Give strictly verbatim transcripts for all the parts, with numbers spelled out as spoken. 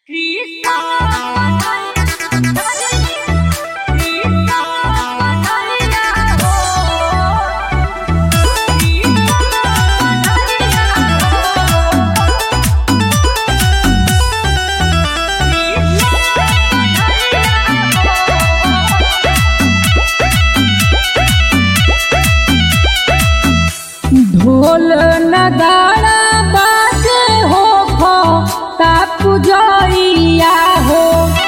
ढोल नगाड़ा बाजे हो खो तापु जइया हो।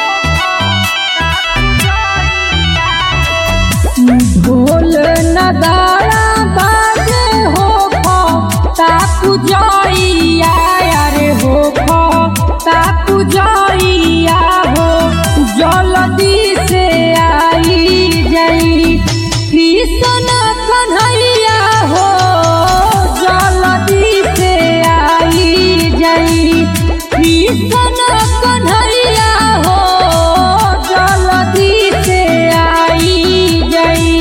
ढोल नगाड़ा बाजे हो खो तापु जइया अरे हो खो तापु जइया हो। जल्दी से आई जई कृष्ण कन्हैया हो। जल्दी से आई जई कृष्ण कन्हैया हो। जल्दी से आई जई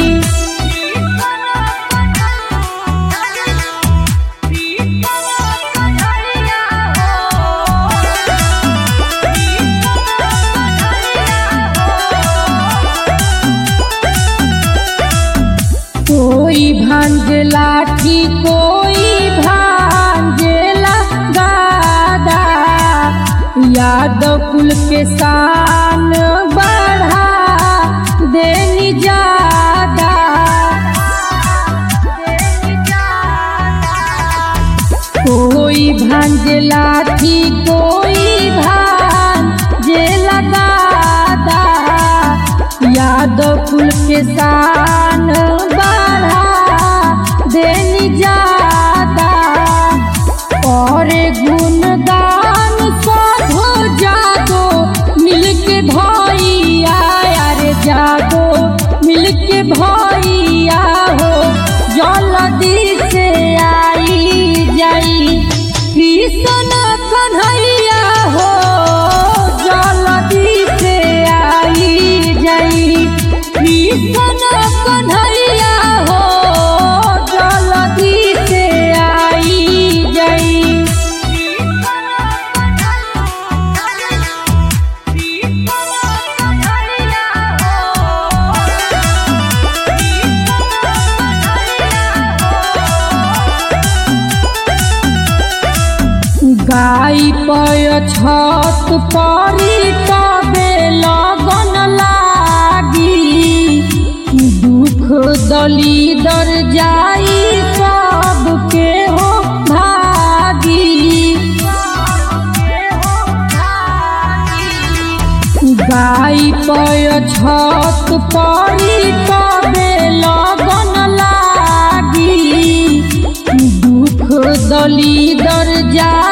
कोई भांजे लाठी कोई भांजेला गादा। यादव कुल के शान बढ़ा देनी ज्यादा। कोई भांजे लाठी कोई भांजेला गादा। यादव कुल के शान बढ़ा देनी ज्यादा। और गुणगान साधो जागो मिलके भैया अरे जागो मिलके भैया हो। जल्दी से आई जाई कृष्ण कन्हैया हो। जल्दी से आई जाई कृष्ण कन्हैया हो। जल्दी से आई जाई गाई पय छत परी तबे लगन लागी। दुख दलीदर जाई सबके हो भागी। गाई पय छत परी तबे लगन लागी। दुख दलीदर जाई